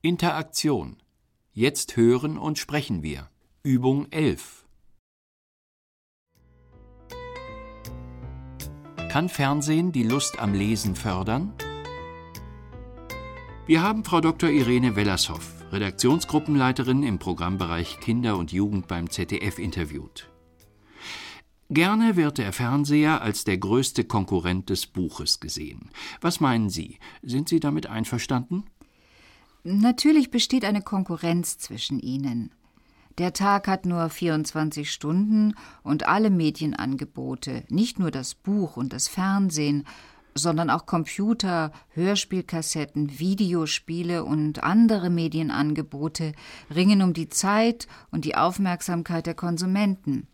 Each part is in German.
Interaktion. Jetzt hören und sprechen wir. Übung 11. Kann Fernsehen die Lust am Lesen fördern? Wir haben Frau Dr. Irene Wellershoff, Redaktionsgruppenleiterin im Programmbereich Kinder und Jugend beim ZDF, interviewt. Gerne wird der Fernseher als der größte Konkurrent des Buches gesehen. Was meinen Sie? Sind Sie damit einverstanden? Natürlich besteht eine Konkurrenz zwischen ihnen. Der Tag hat nur 24 Stunden und alle Medienangebote, nicht nur das Buch und das Fernsehen, sondern auch Computer, Hörspielkassetten, Videospiele und andere Medienangebote ringen um die Zeit und die Aufmerksamkeit der Konsumenten.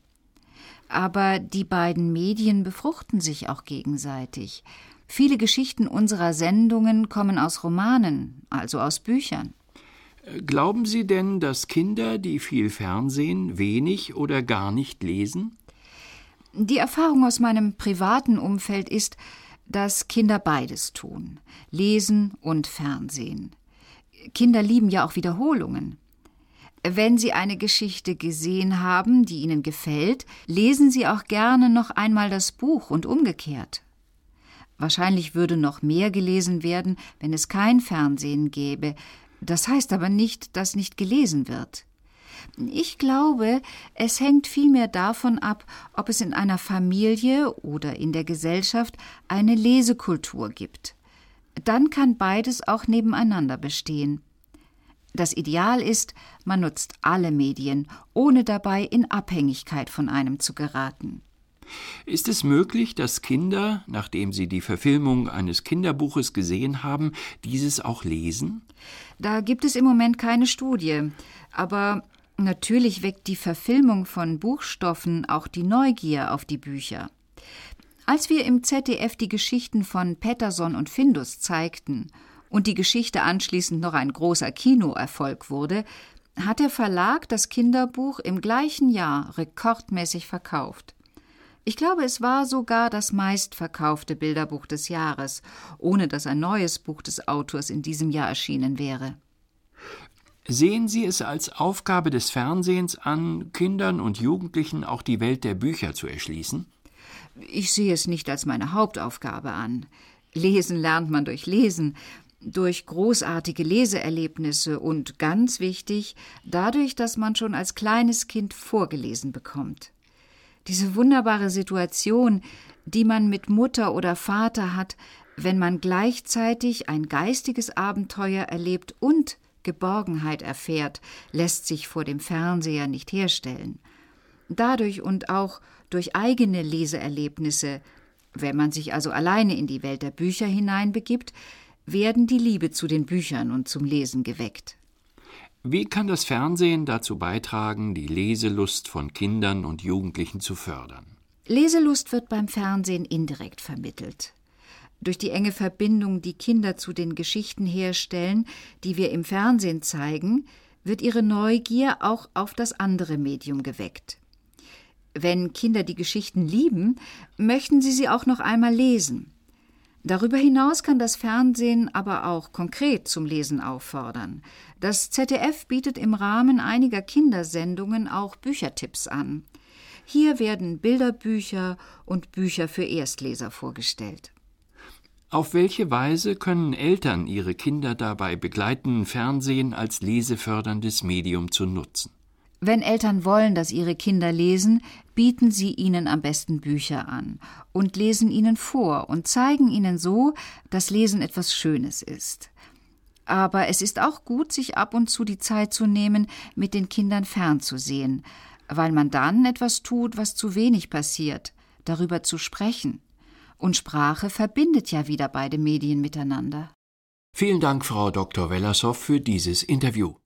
Aber die beiden Medien befruchten sich auch gegenseitig. Viele Geschichten unserer Sendungen kommen aus Romanen, also aus Büchern. Glauben Sie denn, dass Kinder, die viel Fernsehen, wenig oder gar nicht lesen? Die Erfahrung aus meinem privaten Umfeld ist, dass Kinder beides tun, lesen und Fernsehen. Kinder lieben ja auch Wiederholungen. Wenn sie eine Geschichte gesehen haben, die ihnen gefällt, lesen sie auch gerne noch einmal das Buch und umgekehrt. Wahrscheinlich würde noch mehr gelesen werden, wenn es kein Fernsehen gäbe. Das heißt aber nicht, dass nicht gelesen wird. Ich glaube, es hängt vielmehr davon ab, ob es in einer Familie oder in der Gesellschaft eine Lesekultur gibt. Dann kann beides auch nebeneinander bestehen. Das Ideal ist, man nutzt alle Medien, ohne dabei in Abhängigkeit von einem zu geraten. Ist es möglich, dass Kinder, nachdem sie die Verfilmung eines Kinderbuches gesehen haben, dieses auch lesen? Da gibt es im Moment keine Studie, aber natürlich weckt die Verfilmung von Buchstoffen auch die Neugier auf die Bücher. Als wir im ZDF die Geschichten von Petterson und Findus zeigten und die Geschichte anschließend noch ein großer Kinoerfolg wurde, hat der Verlag das Kinderbuch im gleichen Jahr rekordmäßig verkauft. Ich glaube, es war sogar das meistverkaufte Bilderbuch des Jahres, ohne dass ein neues Buch des Autors in diesem Jahr erschienen wäre. Sehen Sie es als Aufgabe des Fernsehens an, Kindern und Jugendlichen auch die Welt der Bücher zu erschließen? Ich sehe es nicht als meine Hauptaufgabe an. Lesen lernt man durch Lesen, durch großartige Leseerlebnisse und, ganz wichtig, dadurch, dass man schon als kleines Kind vorgelesen bekommt. Diese wunderbare Situation, die man mit Mutter oder Vater hat, wenn man gleichzeitig ein geistiges Abenteuer erlebt und Geborgenheit erfährt, lässt sich vor dem Fernseher nicht herstellen. Dadurch und auch durch eigene Leseerlebnisse, wenn man sich also alleine in die Welt der Bücher hineinbegibt, werden die Liebe zu den Büchern und zum Lesen geweckt. Wie kann das Fernsehen dazu beitragen, die Leselust von Kindern und Jugendlichen zu fördern? Leselust wird beim Fernsehen indirekt vermittelt. Durch die enge Verbindung, die Kinder zu den Geschichten herstellen, die wir im Fernsehen zeigen, wird ihre Neugier auch auf das andere Medium geweckt. Wenn Kinder die Geschichten lieben, möchten sie auch noch einmal lesen. Darüber hinaus kann das Fernsehen aber auch konkret zum Lesen auffordern. Das ZDF bietet im Rahmen einiger Kindersendungen auch Büchertipps an. Hier werden Bilderbücher und Bücher für Erstleser vorgestellt. Auf welche Weise können Eltern ihre Kinder dabei begleiten, Fernsehen als leseförderndes Medium zu nutzen? Wenn Eltern wollen, dass ihre Kinder lesen, bieten sie ihnen am besten Bücher an und lesen ihnen vor und zeigen ihnen so, dass Lesen etwas Schönes ist. Aber es ist auch gut, sich ab und zu die Zeit zu nehmen, mit den Kindern fernzusehen, weil man dann etwas tut, was zu wenig passiert, darüber zu sprechen. Und Sprache verbindet ja wieder beide Medien miteinander. Vielen Dank, Frau Dr. Wellershoff, für dieses Interview.